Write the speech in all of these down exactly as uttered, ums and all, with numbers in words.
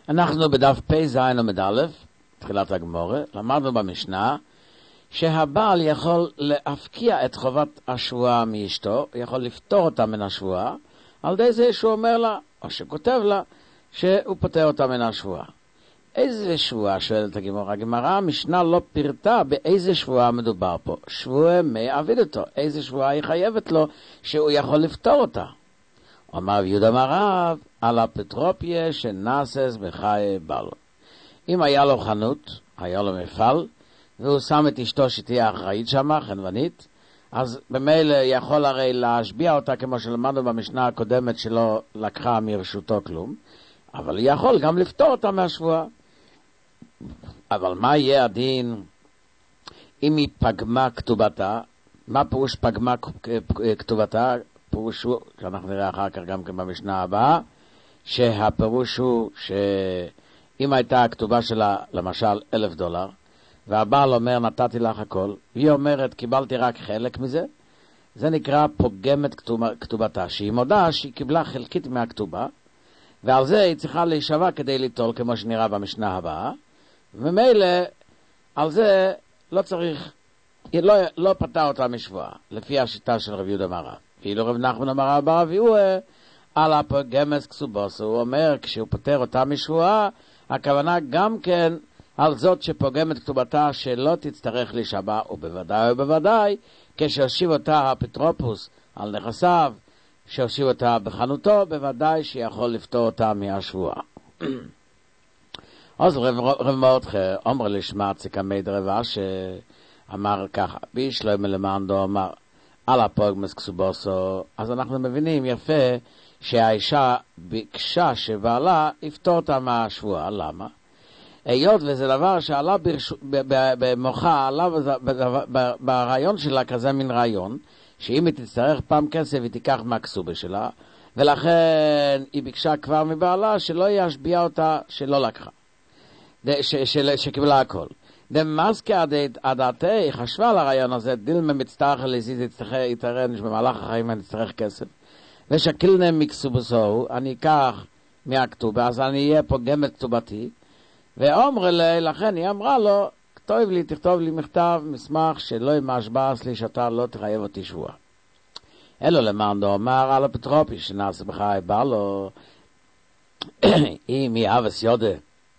אנחנו בדף פ' זין עמוד א', תחילת הגמורה, למדנו במשנה שהבעל יכול להפקיע את חובת השבועה מאשתו, יכול לפתור אותה מן השבועה, על ידי זה שהוא אומר לה, או שכותב לה, שהוא פותר אותה מן השבועה. איזה שבועה, שואלת הגמורה? הגמרא, המשנה לא פירטה באיזה שבועה מדובר פה. שבועה מי עבידתו, איזה שבועה היא חייבת לו שהוא יכול לפתור אותה. אמר יהודה מרב, על הפטרופיה שנאסס בחיי בעלו. אם היה לו חנות, היה לו מפעל, והוא שם את אשתו שתהיה אחראית שמה, חנוונית, אז במילא יכול הרי להשביע אותה כמו שלמדנו במשנה הקודמת שלא לקחה מרשותו כלום, אבל הוא יכול גם לפתור אותה מהשבועה. אבל מה יהיה הדין אם היא פגמה כתובתה? מה פירוש פגמה כתובתה? פירוש הוא, שאנחנו נראה אחר כך גם כן במשנה הבאה, שהפירוש הוא שאם הייתה הכתובה שלה למשל אלף דולר, והבעל אומר נתתי לך הכל, והיא אומרת קיבלתי רק חלק מזה, זה נקרא פוגמת כתובתה, שהיא מודה שהיא קיבלה חלקית מהכתובה, ועל זה היא צריכה להישבע כדי ליטול כמו שנראה במשנה הבאה, וממילא על זה לא צריך, היא לא, לא פתה אותה משבועה, לפי השיטה של רב יהודה מרב. ואילו רב נחמן אמר ברב יהודה, על הפוגמת כסובוסו, הוא אומר כשהוא פותר אותה משבועה, הכוונה גם כן על זאת שפוגמת כתובתה שלא תצטרך להישבע, ובוודאי ובוודאי כשהושיב אותה האפוטרופוס על נכסיו, שהושיב אותה בחנותו, בוודאי שיכול לפתור אותה מהשבועה. אז רב מרדכי אומר לשמע ציקמי דרבה שאמר ככה, בישלוימה למענדו אמר על הפוגמת כסובוסו, אז אנחנו מבינים יפה שהאישה ביקשה שבעלה יפתור אותה מהשבועה. למה? היות וזה דבר שעלה במוחה, עלה ברעיון שלה כזה מן רעיון, שאם היא תצטרך פעם כסף היא תיקח מהכסובה שלה, ולכן היא ביקשה כבר מבעלה שלא ישביע אותה שלא לקחה, שקיבלה הכל. דמאסקה עדתה היא חשבה על הרעיון הזה, דילמה מצטרך לזיז יתרן שבמהלך החיים אני אצטרך כסף, ושקילנה מכסובסו, אני אקח מהכתובה, אז אני אהיה פוגמת כתובתי, ואומר לי, לכן היא אמרה לו, כתוב לי, תכתוב לי מכתב, מסמך, שלא ימשבס לי שאתה לא תחייב אותי שבועה. אלו למענדו אמר על הפטרופי שנעשה בחיי בעלו, אם היא אבס יודע,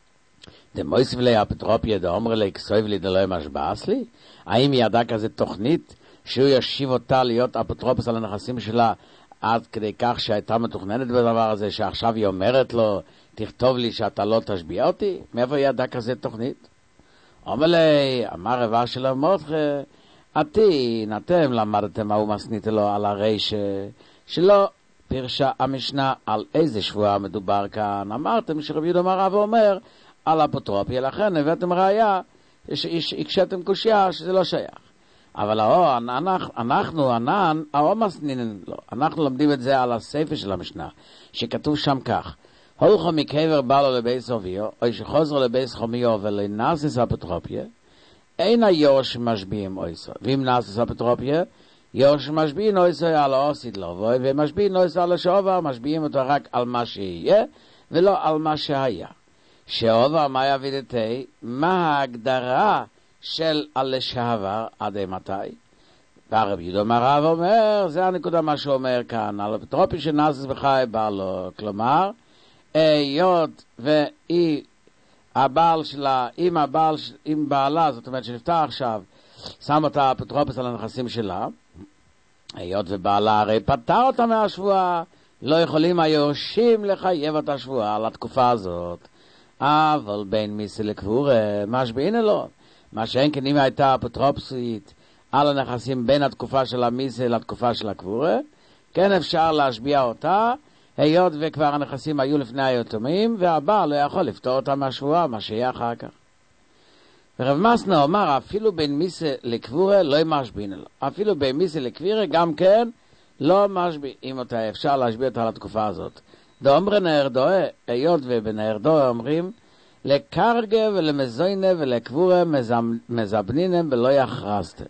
דמויסיב לי הפטרופי, דאומר לי, כתוב לי, דלא ימשבס לי? האם היא ידעה כזה תוכנית, שהוא ישיב אותה להיות אפוטרופוס על הנכסים שלה, עד כדי כך שהייתה מתוכננת בדבר הזה, שעכשיו היא אומרת לו, תכתוב לי שאתה לא תשביע אותי? מאיפה היא ידעה כזה תוכנית? אומר לי, אמר רבה של מרדכי, אתין, אתם למדתם מה הוא מסנית לו על הרי ש... שלא פירשה המשנה על איזה שבועה מדובר כאן. אמרתם שרב יהודה מרב אומר על אפוטרופיה, לכן הבאתם ראיה שהקשתם קושיה שזה לא שייך. אבל האו, אנחנו, אנחנו, ענן, האו מסנין לו. אנחנו לומדים את זה על הספר של המשנה, שכתוב שם כך, הולכו מקבר בא לו לבייס אביו, או שחוזר לבייס חומיו ולנאסס אפוטרופיה, אין היורש משביעים אויסו. ואם נאסס אפוטרופיה, יורש משביעים אויסו על האוסיד לבוי, ומשביעים אויסו על השעובר, משביעים אותו רק על מה שיהיה, ולא על מה שהיה. שעובר מה יבידתי, מה ההגדרה של על לשעבר עד מתי? והרב יהודה מרב אומר, זה הנקודה מה שאומר כאן, על אפוטרופיה שנאסס בחיי בעלו, כלומר, היות והיא הבעל שלה, אם הבעל, אם בעלה, זאת אומרת שנפטר עכשיו, שם אותה אפוטרופוס על הנכסים שלה, היות ובעלה הרי פטר אותה מהשבועה, לא יכולים היורשים לחייב אותה שבועה על התקופה הזאת. אבל בין מיסי לקבורה, משביעין אלו, מה שאין כן אם הייתה אפוטרופוסית על הנכסים בין התקופה של המיסי לתקופה של הקבורה, כן אפשר להשביע אותה, היות וכבר הנכסים היו לפני היתומים, והבעל לא יכול לפתור אותם מהשבועה, מה שיהיה אחר כך. ורב מסנה אומר, אפילו בין מיסה לקבורה לא משביעים לו. אפילו בין מיסה לקבירה גם כן לא משביעים אותה, אפשר להשביע אותה לתקופה הזאת. דאומרי נהרדוה, היות ובנהרדוה אומרים, לקרגה ולמזוינה ולקבורה מזבנינם ולא יחרסתם.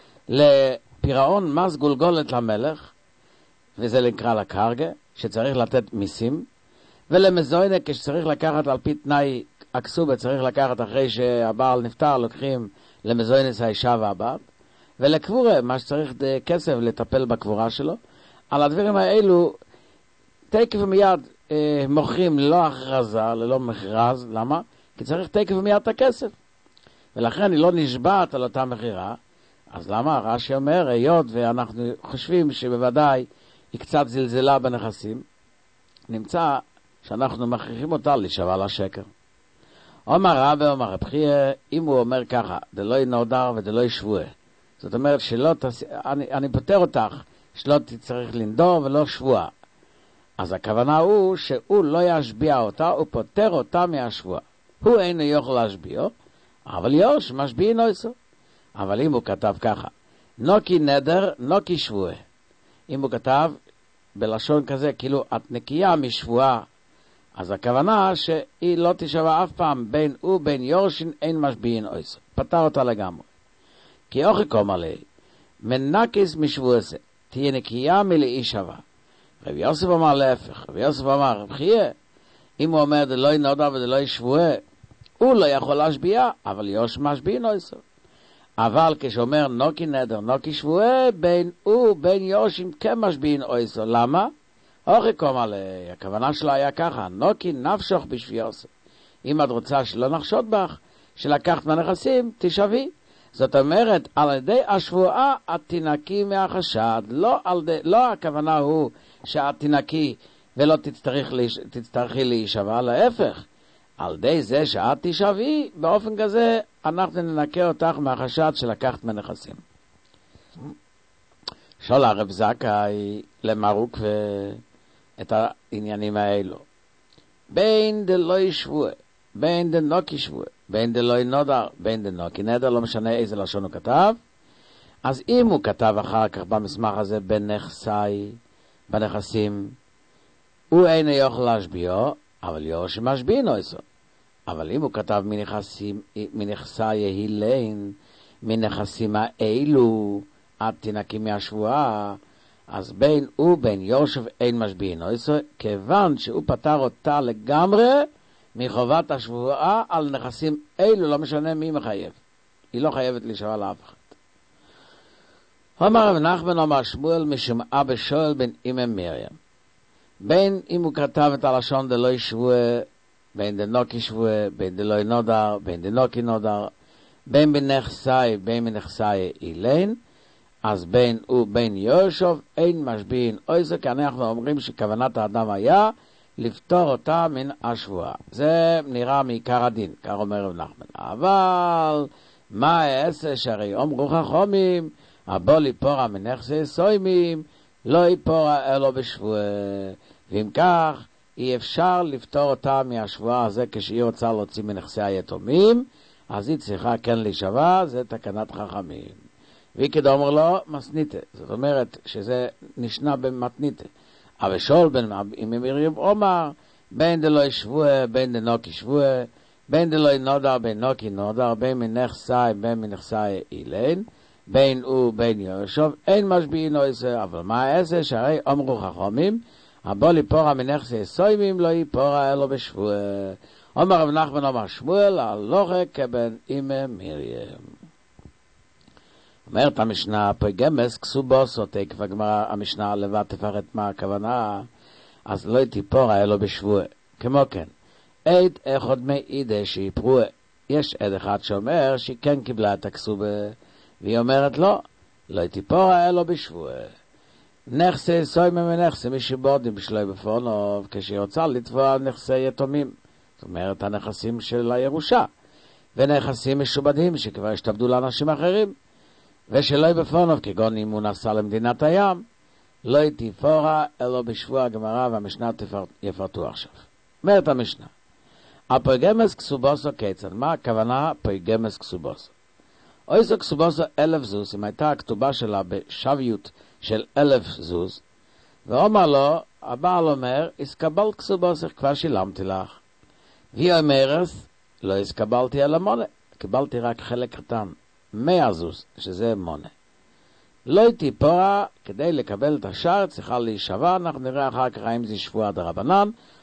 לפירעון מס גולגולת למלך, וזה נקרא לקרגה, שצריך לתת מיסים, ולמזוינה, כשצריך לקחת על פי תנאי הכסובה, צריך לקחת אחרי שהבעל נפטר, לוקחים למזוינס האישה והבת, ולקבורה, מה שצריך כסף לטפל בקבורה שלו. על הדברים האלו, תקף ומיד אה, מוכרים ללא הכרזה, ללא מכרז. למה? כי צריך תקף ומיד את הכסף. ולכן היא לא נשבעת על אותה מחירה. אז למה? רש"י אומר, היות ואנחנו חושבים שבוודאי היא קצת זלזלה בנכסים, נמצא שאנחנו מכריחים אותה להישבע לשקר. אומר רבי, אומר רב חייא, אם הוא אומר ככה, דלא נודר ודלא שבועה, זאת אומרת שלא תס... אני, אני פותר אותך, שלא תצטרך לנדור ולא שבועה. אז הכוונה הוא שהוא לא ישביע אותה, הוא פותר אותה מהשבועה. הוא אינו יכול להשביע, אבל יוש משביע נויסו. אבל אם הוא כתב ככה, נוקי נדר, נוקי שבועה. אם הוא כתב בלשון כזה, כאילו את נקייה משבועה, אז הכוונה שהיא לא תשבע אף פעם, בין הוא בין יורשין אין משביעין אויסו. פתר אותה לגמרי. כי אוכי קום עלי, מנקיס משבועסה, תהיה נקייה מלאי שווה. רבי יוסף אמר להפך, רבי יוסף אמר, רב חייא, אם הוא אומר דלוי נודע ודלוי שבועה, הוא לא יכול להשביע, אבל יוש משביעין אויסו. אבל כשאומר נוקי נדר, נוקי שבועה, בין הוא בין יורשין כמשביעין אויסו. למה? אוכי קום עלי, הכוונה שלו היה ככה, נוקי נפשוך בשביעוסו. אם את רוצה שלא נחשוד בך, שלקחת מהנכסים, תשבי. זאת אומרת, על ידי השבועה את תנקי מהחשד. לא, די, לא הכוונה הוא שאת תנקי ולא תצטרך, תצטרכי להישבע, להפך. על ידי זה שאת תשבי, באופן כזה אנחנו ננקה אותך מהחשד שלקחת מהנכסים. שואל הרב זכאי למרוק את העניינים האלו. בין דלוי שבועה, בין דנוקי שבועה, בין דלוי נודר, בין דנוקי נדר, לא משנה איזה לשון הוא כתב. אז אם הוא כתב אחר כך במסמך הזה בנכסי, בנכסים, הוא אינו יכול להשביעו, אבל יורש משביעין אויסו. אבל אם הוא כתב מנכסים, מנכסי יהילין, מנכסים האלו, עד תנקי מהשבועה, אז בין הוא בין יורש אין משביעין אויסו, כיוון שהוא פתר אותה לגמרי, מחובת השבועה על נכסים אלו, לא משנה מי מחייב. היא לא חייבת להישבע לאף אחד. אומר רב נחמן אמר שמואל משום אבא שואל בן אמא מרים. בין אם הוא כתב את הלשון דלוי שבועה, בין דנוקי שבועה, בין דלוי נודר, בין דנוקי נודר, בין בנכסי, בין בנכסי אילן, אז בין הוא בין יושוב, אין משביעין אויסו, כי אנחנו אומרים שכוונת האדם היה לפתור אותה מן השבועה. זה נראה מעיקר הדין, כך אומר רב נחמן. אבל מה העשה שהרי אומרו חכמים, הבוא ליפורה מנכסי סוימים, לא יפורה אלו בשבועה. ואם כך, אי אפשר לפתור אותה מהשבועה הזה כשהיא רוצה להוציא מנכסי היתומים, אז היא צריכה כן להישבע, זה תקנת חכמים. והיא כדא אומר לו, מסניתה. זאת אומרת שזה נשנה במתניתה. אבל שואל בן מרים אומר, בין דלוי שבועה, בין דנוקי שבועה, בין דלוי נודר, בין נוקי נודר, בין מנכסי, בין מנכסי אילן, בין הוא, בין יושוב, אין משביעין אויסו. אבל מה העשה? שהרי אמרו חכמים, הבוא ליפורה מנכסי סוימים, לא יפורה אלו בשבועה. אומר רב נחמן אומר שמואל, הלוכה כבן אמא מרים. אומרת המשנה, פויגמס כסובוסו, תקף הגמרא, המשנה לבד תפרט מה הכוונה, אז לא תיפורה אלו בשבועה. כמו כן, עד אחד מעידה שהיא פרועה. יש עד אחד שאומר שהיא כן קיבלה את הכסובה, והיא אומרת לא, לא תיפורה אלו בשבועה. נכסי סוימים ונכסי משבודים בשלוי בפונוב, כשהיא רוצה לתבוע נכסי יתומים. זאת אומרת, הנכסים של הירושה, ונכסים משובדים שכבר השתבדו לאנשים אחרים. ושלוי בפונוב, כגון אם הוא נסע למדינת הים, לא תיפורה אלו בשבוע. הגמרא והמשנה יפרטו עכשיו. אומרת המשנה, הפויגמס כסובוסו כיצד. מה הכוונה פויגמס כסובוסו? אויסו כסובוסו אלף זוז, אם הייתה הכתובה שלה בשוויות של אלף זוז, ואומר לו, הבעל אומר, הסקבל כסובוסך, כבר שילמתי לך. והיא אומרת, לא הסקבלתי אלא מונה, קיבלתי רק חלק קטן, מאה זוז, שזה מונה. לא תיפורה, כדי לקבל את השאר, צריכה להישבע. אנחנו נראה אחר כך אם זה שבועה דרבנן,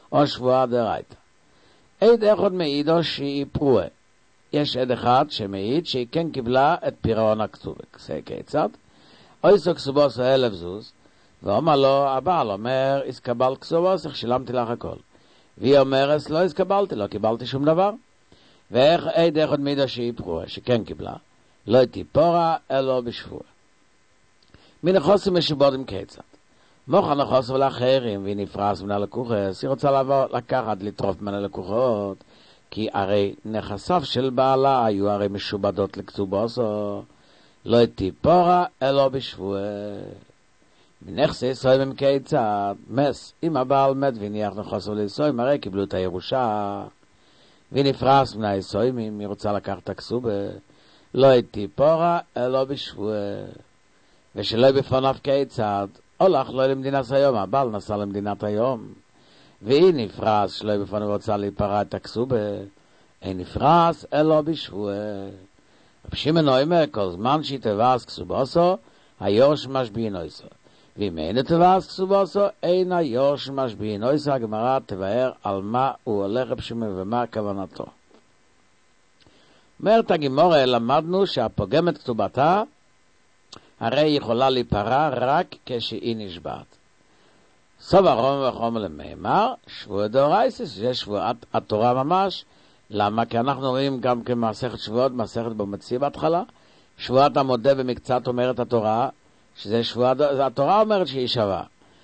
או שבועה דרייתא. עד אחד מעידו שהיא פרועה. יש עד אחד שמעיד שהיא כן קיבלה את פירעון הכתובה. זה כיצד? אויסו כסובוסו אלף זוז, ואומר לו, הבעל אומר, הסקבל כסובוסו, שילמתי לך הכל. והיא אומרת, לא הסקבלתי, לא קיבלתי שום דבר. ואיך עד אחד מעידו שהיא פרועה, שכן קיבלה, לא תיפורה, אלא בשבוע. מן החוסים משובודים כיצד. מוכן החוסם לאחרים, והיא נפרס מן הלקוחס, היא רוצה לעבור, לקחת, לטרוף מן הלקוחות, כי הרי נכסיו של בעלה היו הרי משובדות לכתובוסו, לא תיפורה, אלא בשבוע. מנכסי סוימים כיצד, מס, אם הבעל מת וניח נכסו לסוים, הרי קיבלו את הירושה, ונפרס מן הסוימים, היא רוצה לקחת את הכסובה, לא תיפורה, אלא בשבוע. ושלא בפניו כיצד, הולך לא למדינת היום, הבעל נסע למדינת היום, והיא נפרס שלא בפניו רוצה להיפרע את הכסובה, אין נפרס אלא בשבוע. רבי שמעון אומר, כל זמן שהיא תבאס כסובוסו, היורש משביעין אויסו. ואם אין תבאס כסובוסו, אין היורש משביעין אויסו. הגמרא תבאר על מה הוא הולך רבי שמעון ומה כוונתו. אומרת הגמרא, למדנו שהפוגמת כתובתה, הרי היא יכולה להיפרע רק כשהיא נשבעת. סוף הרום וחום למאמר, שבוע דאורייתא, שזה שבועת התורה ממש. למה? כי אנחנו רואים גם כמסכת שבועות, מסכת במציאה בהתחלה, שבועת המודה במקצת אומרת התורה, שזה שבועת, התורה אומרת שהיא שווה.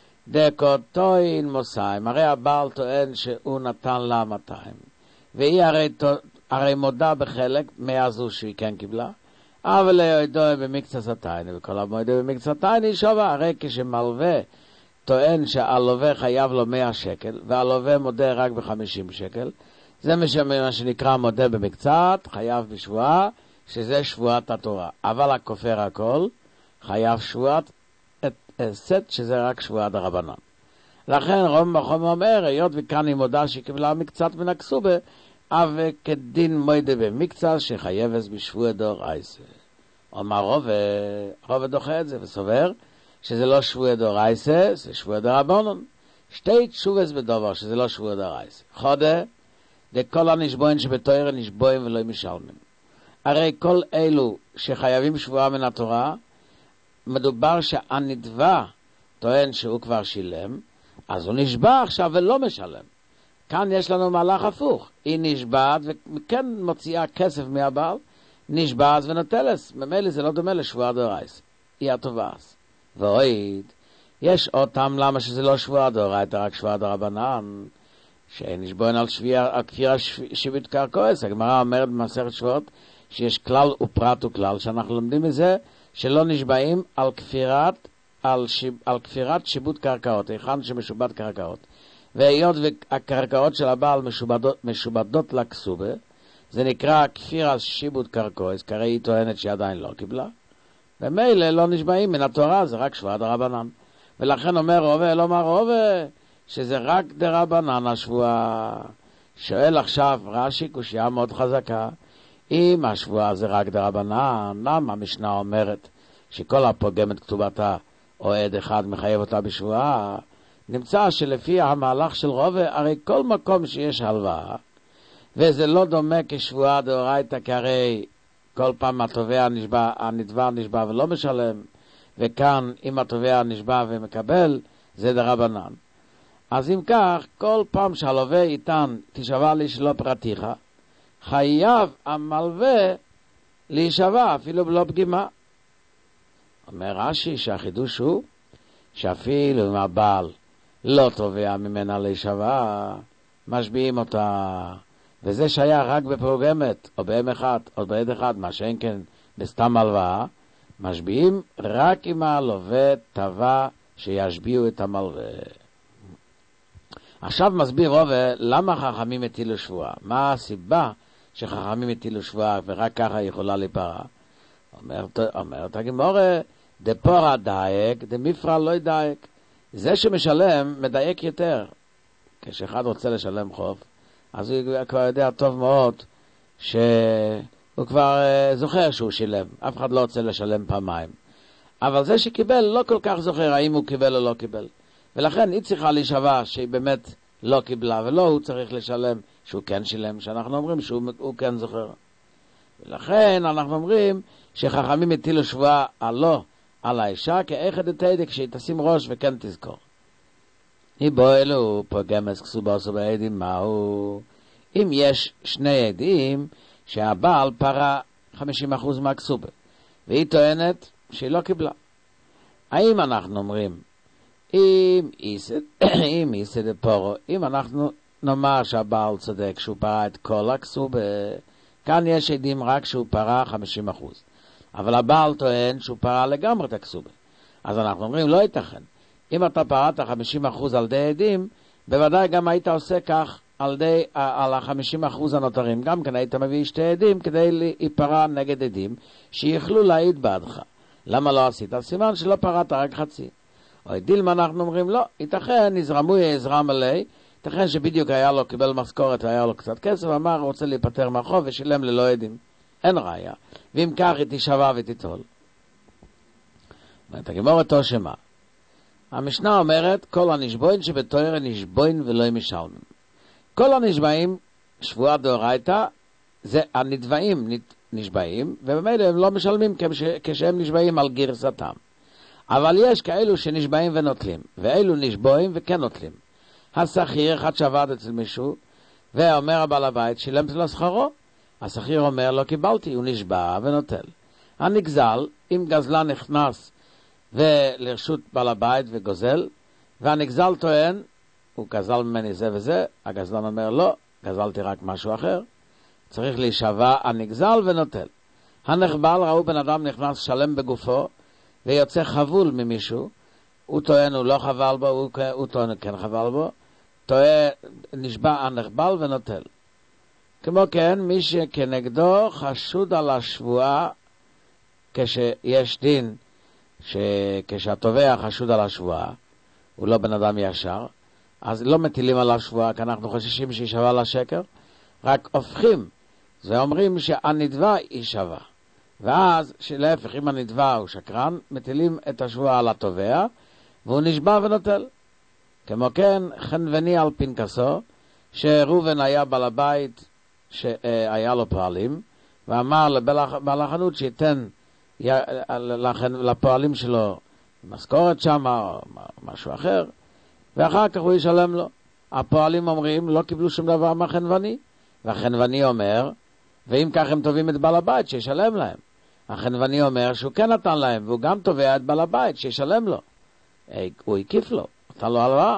דקותוין מוסיים, הרי הבעל טוען שהוא נתן לה מאתיים, והיא הרי, הרי מודה בחלק מהזו שהיא כן קיבלה, אבל להודו במקצת התייני, וכל המועדה במקצת התייני היא שווה. הרי כשמלווה טוען שהלווה חייב לו מאה שקל, והלווה מודה רק ב-חמישים שקל, זה מה שנקרא מודה במקצת, חייב בשבועה, שזה שבועת התורה. אבל הכופר הכל, חייב שבועת סט, שזה רק שבועת הרבנן. לכן רום בחום אומר, היות וכאן היא מודה שקיבלה מקצת מן הכסובה, אבל כדין מודה במקצת שחייבת בשבוע דאורייתא. אומר רובה, רובה דוחה את זה וסובר שזה לא שבוע דאורייתא, זה שבוע דרבנן. שתי תשובס בדבר שזה לא שבוע דאורייתא. חודה, דכל הנשבועים שבתורה נשבועים ולא משלמים. הרי כל אלו שחייבים שבועה מן התורה, מדובר שהנדבה טוען שהוא כבר שילם, אז הוא נשבע עכשיו ולא משלם. כאן יש לנו מהלך הפוך. היא נשבעת וכן מוציאה כסף מהבעל, נשבעת ונטלס. ממילא זה לא דומה לשבועה דאורייתא. היא התובעת. ועוד, יש עוד טעם למה שזה לא שבועה דאורייתא, רק שבועה דרבנן, שנשבועים על כפירה שיבוט קרקעות. הגמרא אומרת במסכת שבועות שיש כלל ופרט וכלל, שאנחנו לומדים מזה שלא נשבעים על כפירת, על, שיב, על כפירת שיבוט קרקעות, היכן שמשובט קרקעות. והיות והקרקעות של הבעל משובדות, משובדות לכסובה, זה נקרא כפירה שיבוט קרקעות, כי היא טוענת שהיא עדיין לא קיבלה. ומילא לא נשבעים מן התורה, זה רק שבועה דרבנן. ולכן אומר רובה, לא אומר רובה, שזה רק דרבנן השבועה. שואל עכשיו רש"י קושיה מאוד חזקה, אם השבועה זה רק דרבנן, למה המשנה אומרת שכל הפוגמת כתובתה או עד אחד מחייב אותה בשבועה? נמצא שלפי המהלך של רובה, הרי כל מקום שיש הלוואה, וזה לא דומה כשבועה דאורייתא, כי הרי כל פעם התובע נשבע, הנתבע נשבע ולא משלם, וכאן אם התובע נשבע ומקבל, זה דרבנן. אז אם כך, כל פעם שהלווה איתן תשבע לי שלא פרטיך, חייב המלווה להישבע אפילו בלא פגימה. אומר רש"י שהחידוש הוא שאפילו אם הבעל לא תובע ממנה להישבע, משביעים אותה, וזה שהיה רק בפוגמת או באם אחד או בעד אחד, מה שאין כן בסתם הלוואה, משביעים רק אם הלווה תבע שישביעו את המלווה. עכשיו מסביר רובה למה חכמים הטילו שבועה, מה הסיבה שחכמים הטילו שבועה ורק ככה יכולה להיפרע. אומרת, אומרת הגמרא, דפורא דייק, דמפרע לא דייק. זה שמשלם מדייק יותר. כשאחד רוצה לשלם חוב, אז הוא כבר יודע טוב מאוד שהוא כבר זוכר שהוא שילם. אף אחד לא רוצה לשלם פעמיים. אבל זה שקיבל לא כל כך זוכר האם הוא קיבל או לא קיבל. ולכן היא צריכה להישבע שהיא באמת לא קיבלה ולא, הוא צריך לשלם שהוא כן שילם, שאנחנו אומרים שהוא כן זוכר. ולכן אנחנו אומרים שחכמים הטילו שבועה עלו, על האישה, כאחד התדק שהיא תשים ראש וכן תזכור. איבו אלו פוגמס כסובוסו בעדים, מהו? אם יש שני עדים שהבעל פרה חמישים אחוז מהכסובה, והיא טוענת שהיא לא קיבלה. האם אנחנו אומרים, אם אם איסד פורו, אם אנחנו נאמר שהבעל צודק שהוא פרה את כל הכסובה, כאן יש עדים רק שהוא פרה חמישים אחוז. אבל הבעל טוען שהוא פרה לגמרי את הכסובה. אז אנחנו אומרים, לא ייתכן. אם אתה פרעת חמישים אחוז על די עדים, בוודאי גם היית עושה כך על, די, על ה-חמישים אחוז הנותרים. גם כן היית מביא שתי עדים כדי להיפרה נגד עדים שיכלו להעיד בעדך. למה לא עשית? סימן שלא פרעת רק חצי. או דילמה אנחנו אומרים, לא, ייתכן, נזרמו יזרם עלי, ייתכן שבדיוק היה לו, קיבל משכורת והיה לו קצת כסף, אמר, רוצה להיפטר מהחוב ושילם ללא עדים. אין ראיה. ואם כך היא תשווה ותתול. אומרת הגמרא אותו שמה. המשנה אומרת, כל הנשבוין שבתורה נשבוין ולא משלמים. כל הנשבעים, שבועה דאורייתא, זה הנתבעים נשבעים, ובמילא הם לא משלמים כשהם נשבעים על גרסתם. אבל יש כאלו שנשבעים ונוטלים, ואלו נשבועים וכן נוטלים. השכיר, אחד שעבד אצל מישהו, ואומר הבעל הבית, שילמתי לו שכרו. השכיר אומר, לא קיבלתי, הוא נשבע ונוטל. הנגזל, אם גזלן נכנס ולרשות בעל הבית וגוזל, והנגזל טוען, הוא גזל ממני זה וזה, הגזלן אומר, לא, גזלתי רק משהו אחר. צריך להישבע הנגזל ונוטל. הנחבל, ראו בן אדם נכנס שלם בגופו, ויוצא חבול ממישהו, הוא טוען, הוא לא חבל בו, הוא, הוא טוען, כן חבל בו, טוען, נשבע הנחבל ונוטל. כמו כן, מי שכנגדו חשוד על השבועה, כשיש דין, כשהתובע חשוד על השבועה, הוא לא בן אדם ישר, אז לא מטילים על השבועה, כי אנחנו חוששים שישבע על השקר, רק הופכים, זה אומרים שהנדבה היא שווה. ואז, שלהפך, אם הנדבה הוא שקרן, מטילים את השבועה על התובע, והוא נשבע ונוטל. כמו כן, חנווני על פנקסו, שראובן היה בעל הבית שהיה לו פועלים, ואמר לבעל החנות שייתן לפועלים שלו משכורת שם או משהו אחר, ואחר כך הוא ישלם לו. הפועלים אומרים, לא קיבלו שום דבר מהחנווני, והחנווני אומר, ואם כך הם טובים את בעל הבית, שישלם להם. החנווני אומר שהוא כן נתן להם, והוא גם תובע את בעל הבית, שישלם לו. הוא הקיף לו, נתן לו הלוואה.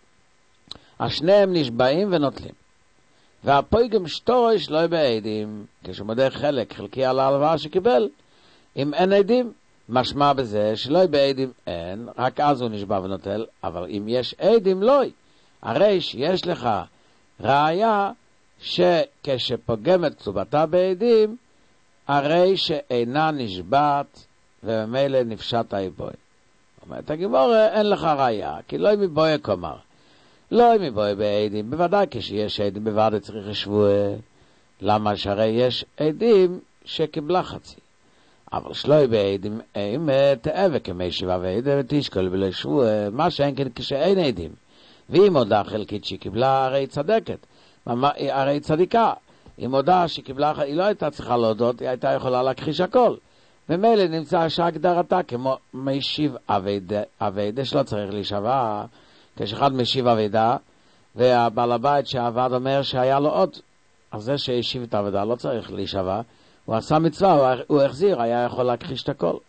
השניהם נשבעים ונוטלים. והפויגם שטורש לא בעדים, כשמודה חלק, חלקי על ההלוואה שקיבל, אם אין עדים, משמע בזה שלא בעדים אין, רק אז הוא נשבע ונוטל, אבל אם יש עדים לא. הרי שיש לך ראיה שכשפוגמת כתובתה בעדים, הרי שאינה נשבעת וממילא נפשט האיבוי. אומרת הגמרא, אין לך ראיה, כי לא מבוי כומר. לא מבוי בעדים, בוודאי כשיש עדים בוודאי צריך לשבוע. למה שהרי יש עדים שקיבלה חצי. אבל שלוי בעדים, אם תאבק כמי שבעה ועדים ותשקול בלי שבוע, מה שאין כן כשאין עדים. ואם הודעה חלקית שהיא קיבלה, הרי צדקת, הרי צדיקה. אם הודעה שהיא קיבלה, היא לא הייתה צריכה להודות, היא הייתה יכולה להכחיש הכל. ומילא נמצא שהגדרתה כמו משיב אבידה, אבידה שלא צריך להישבע, כשאחד משיב אבידה, והבעל הבית שהעבד אומר שהיה לו עוד, אז זה שהשיב את האבידה לא צריך להישבע, הוא עשה מצווה, הוא החזיר, היה יכול להכחיש את הכל.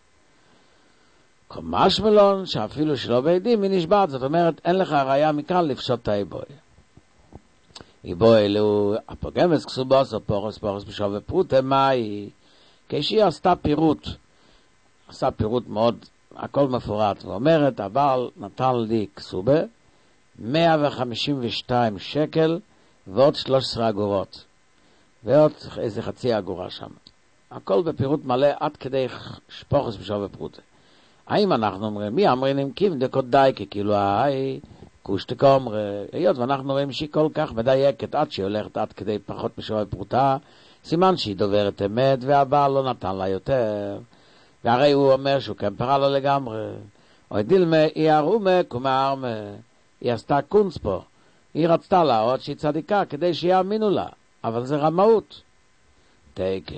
כמש מלון, שאפילו שלא בעדים, היא נשבעת, זאת אומרת, אין לך ראיה מכאן לפשוט את האיבוי. איבוי אלו, הפוגמס כסובוס, או פורס פורס בשוב ופרוטה, מה היא? כשהיא עשתה פירוט, עשה פירוט מאוד, הכל מפורט, ואומרת, הבעל נתן לי כסובה, מאה וחמישים ושתיים שקל, ועוד שלוש עשרה אגורות, ועוד איזה חצי אגורה שם. הכל בפירוט מלא, עד כדי שפורס בשוב ופרוטה. האם אנחנו אומרים, מי אמרים עם כים דקות דייקה, כאילו היי, קושטקה אומרים, היות ואנחנו רואים שהיא כל כך מדייקת, עד שהיא הולכת עד כדי פחות משוב ופרוטה, סימן שהיא דוברת אמת, והבעל לא נתן לה יותר. והרי הוא אומר שהוא כן פרה לו לגמרי. או דילמה, היא ארומה, כמו ארמה. היא עשתה קונץ פה. היא רצתה להראות שהיא צדיקה כדי שיאמינו לה, אבל זה רמאות. תקה.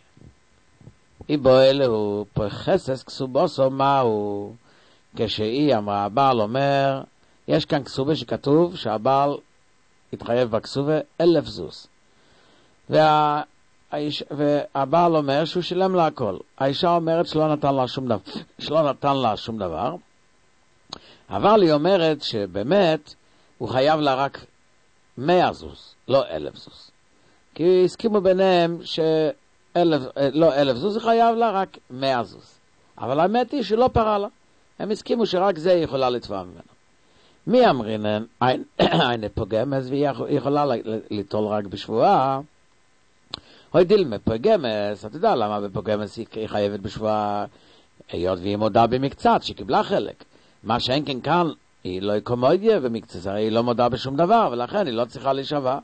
איבו אלוהו פחסס כסובוסו מהו. כשהיא אמרה, הבעל אומר, יש כאן כסובה שכתוב שהבעל התחייב בכסובה אלף זוס. וה... האיש... והבעל אומר שהוא שילם לה הכל. האישה אומרת שלא נתן לה שום דבר, שלא נתן לה שום דבר. אבל היא אומרת שבאמת הוא חייב לה רק מאה זוס, לא אלף זוס. כי הסכימו ביניהם שאלף, לא אלף זוס, הוא חייב לה רק מאה זוס. אבל האמת היא שלא פרה לה. הם הסכימו שרק זה היא יכולה לתבוע ממנו. מי אמרינן, אין פוגמס, והיא יכולה ליטול רק בשבועה. הוי דילמה פוגמס, אתה יודע למה בפוגמס היא חייבת בשבועה, היות והיא מודה במקצת, שקיבלה חלק. מה שאין כן כאן, היא לא קומודיה במקצת, הרי היא לא מודה בשום דבר, ולכן היא לא צריכה להישבע.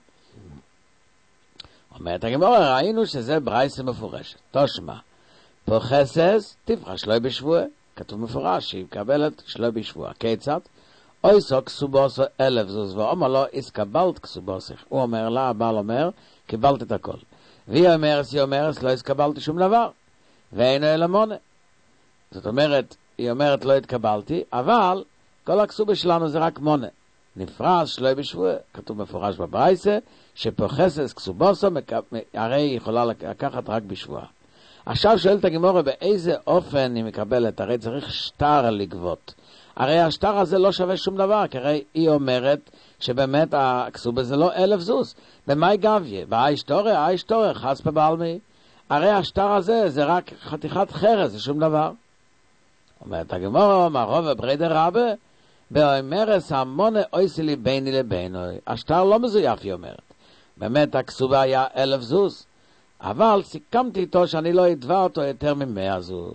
אומרת הגמרא, ראינו שזה ברייסה מפורשת. תושמע, פוחסס, תפרש שלוי בשבועה. כתוב מפורש שהיא מקבלת שלוי בשבועה. כיצד? אוי סו כסובוסו אלף זוז, ואומר לו, הסקבלת כסובוסך. הוא אומר לה, הבעל אומר, קיבלת את הכל. והיא אומרת, היא אומרת, לא הסקבלתי שום דבר. ואינו אלא מונה. זאת אומרת, היא אומרת, לא התקבלתי, אבל כל הכסובה שלנו זה רק מונה. נפרש שלוי בשבועה. כתוב מפורש בברייסה, שפוחסס כסובוסו, הרי היא יכולה לקחת רק בשבועה. עכשיו שואלת הגמרא באיזה אופן היא מקבלת, הרי צריך שטר לגבות. הרי השטר הזה לא שווה שום דבר, כי הרי היא אומרת שבאמת הכסובה זה לא אלף זוס. במאי גביה? באיישטוריה, האיישטוריה, חס בבעלמי. הרי השטר הזה זה רק חתיכת חרס, זה שום דבר. אומרת הגמרא, מרוב ברידר רבה, באומרס המונה אויסי לי ביני לבינו. השטר לא מזויף, היא אומרת. באמת הכסובה היה אלף זוס. אבל סיכמתי איתו שאני לא אדווה אותו יותר ממאה זוז.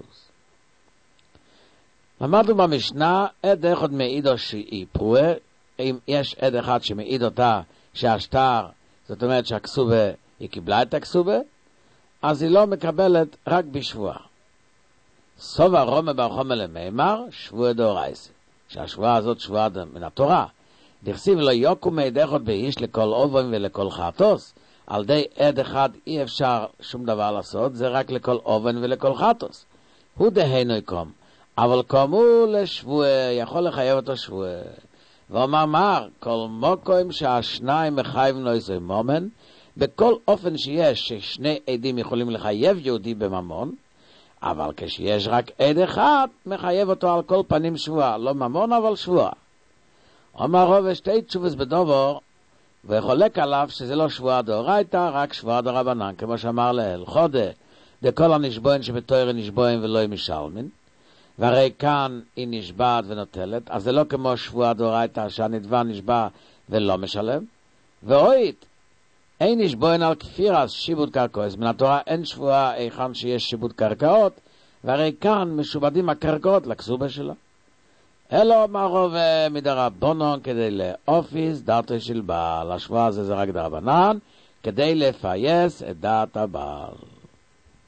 למדנו במשנה, עד אחד מעידו שהיא פרועה, אם יש עד אחד שמעיד אותה שהשטר, זאת אומרת שהכסובה, היא קיבלה את הכסובה, אז היא לא מקבלת רק בשבועה. סוב הרומא ברחומא למימר, שבועה דאורייסה. שהשבועה הזאת שבועה מן התורה. דכסיב לא יוקו מעד אחד באיש לכל אובן ולכל חטוס. על די עד אחד אי אפשר שום דבר לעשות, זה רק לכל אובן ולכל חטוס. הוא דהינו יקום, אבל קומו לשבועה, יכול לחייב אותו שבועה. ואומר מר, כל מוקוים שהשניים מחייבים לו איזה מומן, בכל אופן שיש ששני עדים יכולים לחייב יהודי בממון, אבל כשיש רק עד אחד, מחייב אותו על כל פנים שבועה, לא ממון אבל שבועה. אומר רוב שתי תשובס בדובור, וחולק עליו שזה לא שבועה דאורייתא, רק שבועה דרבנן, כמו שאמר לאל, חודה, דכל הנשבוין שבתוירה נשבוין ולא משלמין, והרי כאן היא נשבעת ונוטלת, אז זה לא כמו שבועה דאורייתא שהנדבה נשבע ולא משלם, ואוית, אין נשבוין על כפירס שיבוד קרקעות, מן התורה אין שבועה איכן שיש שיבוד קרקעות, והרי כאן משובדים הקרקעות לכסובה שלה. אלו מרוב מדרבנן כדי לאופיס דעתו של בעל. השבועה הזה זה רק דרבנן כדי לפייס את דעת הבעל.